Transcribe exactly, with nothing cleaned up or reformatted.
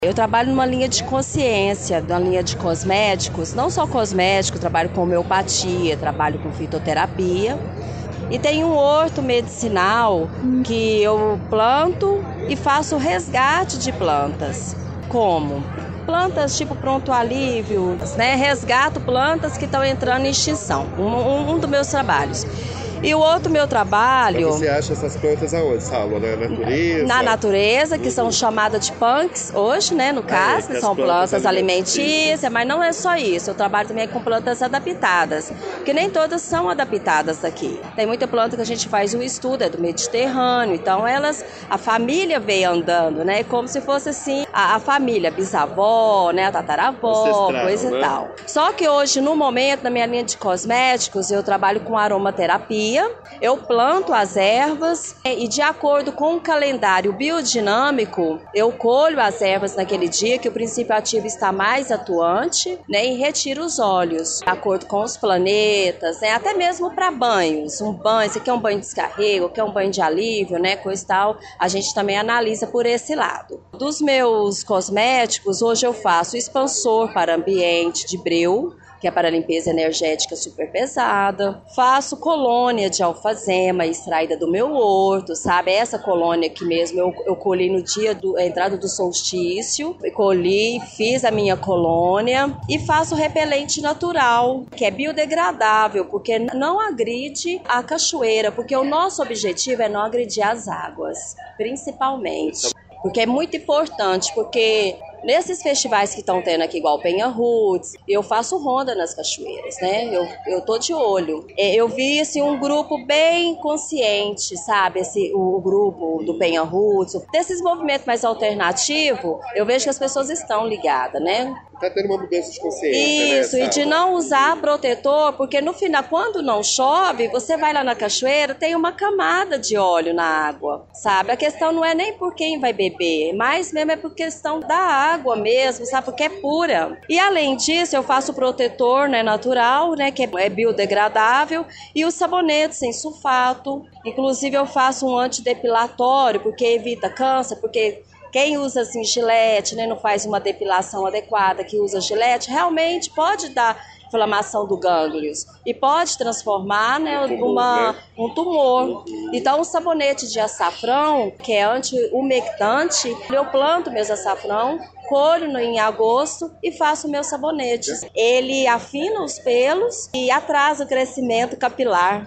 Eu trabalho numa linha de consciência, numa linha de cosméticos, não só cosméticos, trabalho com homeopatia, trabalho com fitoterapia. E tem um horto medicinal que eu planto e faço resgate de plantas. Como? Plantas tipo pronto alívio, né? Resgato plantas que estão entrando em extinção, um, um, um dos meus trabalhos. E o outro meu trabalho... Mas você acha essas plantas aonde, Salma? Na natureza? Na natureza, que são chamadas de punks hoje, né, no caso, Ah, é, são plantas, plantas alimentícias, alimentícias, mas não é só isso, eu trabalho também com plantas adaptadas, porque nem todas são adaptadas aqui. Tem muita planta que a gente faz um estudo, é do Mediterrâneo, então elas, a família veio andando, né, como se fosse assim, a, a família, bisavó, né, a tataravó, ancestral, coisa né? e tal. Só que hoje, no momento, na minha linha de cosméticos, eu trabalho com aromaterapia. Eu planto as ervas e, de acordo com o calendário biodinâmico, eu colho as ervas naquele dia que o princípio ativo está mais atuante, né, e retiro os óleos, de acordo com os planetas, né, até mesmo para banhos. Um banho, esse aqui é um banho de descarrego, aqui é um banho de alívio, né, coisa e tal, a gente também analisa por esse lado. Dos meus cosméticos, hoje eu faço expansor para ambiente de breu, que é para limpeza energética super pesada. Faço colônia de alfazema extraída do meu horto, sabe? Essa colônia aqui mesmo eu, eu colhi no dia da entrada do solstício. Eu colhi, fiz a minha colônia e faço repelente natural, que é biodegradável, porque não agride a cachoeira, porque o nosso objetivo é não agredir as águas, principalmente. Porque é muito importante, porque nesses festivais que estão tendo aqui, igual Penha Roots, eu faço ronda nas cachoeiras, né? Eu, eu tô de olho. Eu vi, assim, um grupo bem consciente, sabe? Esse, o, o grupo do Penha Roots. Desses movimentos mais alternativos, eu vejo que as pessoas estão ligadas, né? Tá tendo uma mudança de consciência, Isso, né, e de não usar protetor, porque no final, quando não chove, você vai lá na cachoeira, tem uma camada de óleo na água, sabe? A questão não é nem por quem vai beber, mas mesmo é por questão da água mesmo, sabe? Porque é pura. E além disso, eu faço protetor, né, natural, né, que é biodegradável, e o sabonete sem sulfato. Inclusive eu faço um antidepilatório, porque evita câncer, porque quem usa assim gilete, né, não faz uma depilação adequada, que usa gilete, realmente pode dar inflamação do gânglios e pode transformar, né, uma, um tumor. Então, o sabonete de açafrão, que é anti-umectante, eu planto meus açafrão, colho em agosto e faço meus sabonetes. Ele afina os pelos e atrasa o crescimento capilar.